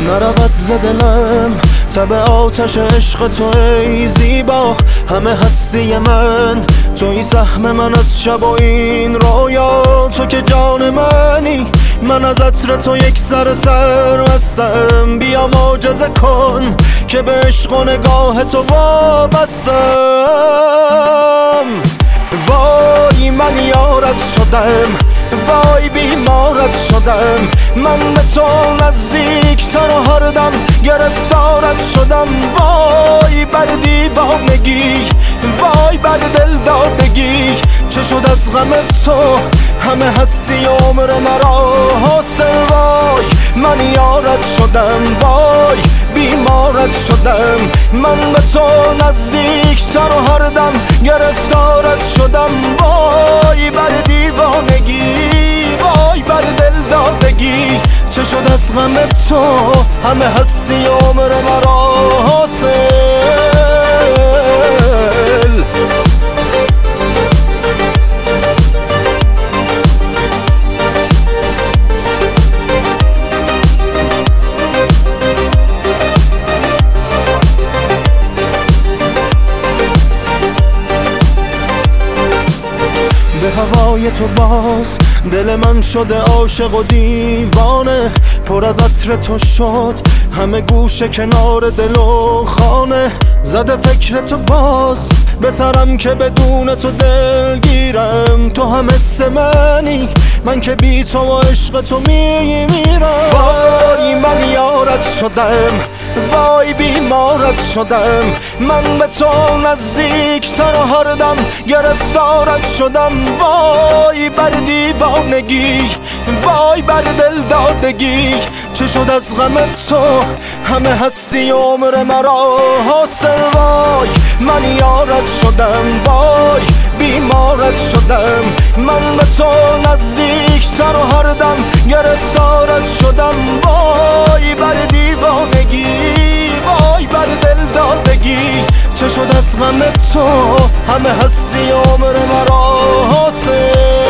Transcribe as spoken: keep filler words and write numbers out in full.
نرود ز دلم تب آتش عشق تو ای زیبا. همه هستی من توی سهم من از شب و این رویا. تو که جان منی، من از عطر تو یک سر سر بستم. بیا معجزه کن که به عشق و نگاه تو وابستم. وای من یارت شدم، وای بیمارت شدم. من به تو نزدیکتر و هر دم گرفتارت شدم. وای بر دیوانگی، وای بر دل دادگی. چه شد از غم تو همه هستی عمر مرا حاصل. وای من یارت شدم، وای بیمارت شدم. من به تو نزدیکتر و هر دم گرفتارت شدم. وای بر دیوانگی، وای بر دل دادگی. چه شد از غم تو همه هستی عمر مرا حاصل. به هوای تو باز دل من شده عاشق و دیوانه. پر از عطر تو شد همه گوشه کنار دل و خانه. زده فکر تو باز به سرم که بدون تو دل گیرم. تو هم مثل منی، من که بی تو و عشق تو میمیرم. وای من یارت شدم، وای بیمارت شدم. من به تو نزدیکتر و هر دم گرفتارت شدم. وای بر دیوانگی، وای بر دل دادگی. چه شد از غم تو همه هستی عمر مرا حاصل. وای من یارت شدم، وای بیمارت شدم. من به تو نزدیکتر و هر دم گرفتارت شدم. وای بر دیوانگی، وای بر دل دادگی. چه شد از غم تو همه هستی عمر مرا حاصل.